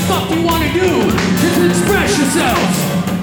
fuck you wanna do? Just express yourselves.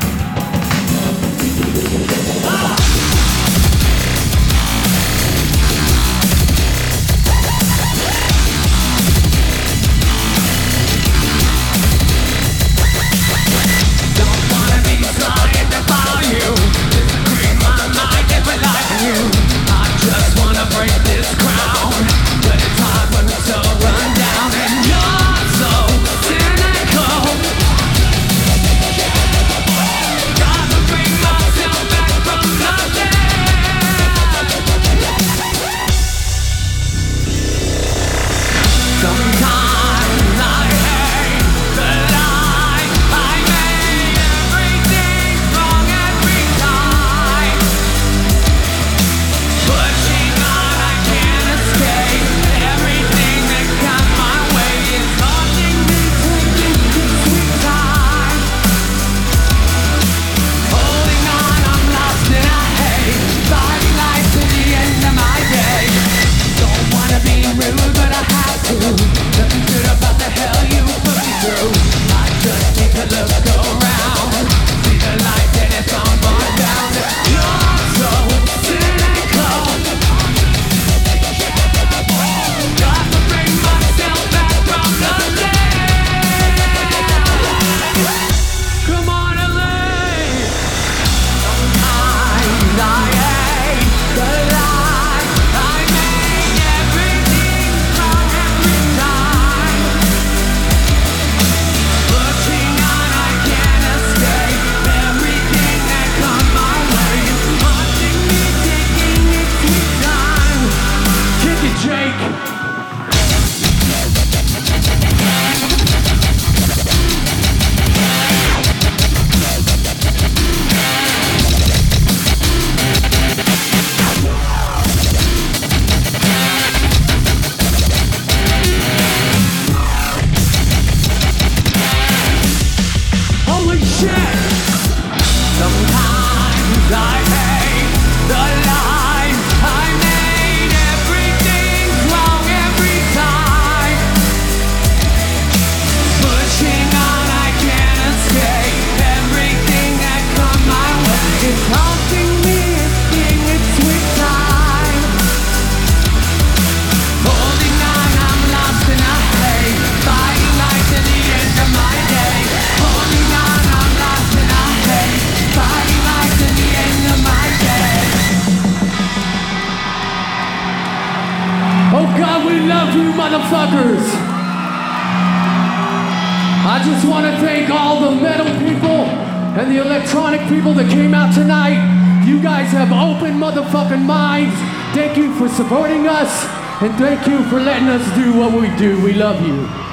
Motherfuckers! I just want to thank all the metal people and the electronic people that came out tonight. You guys have open motherfucking minds. Thank you for supporting us, and thank you for letting us do what we do. We love you.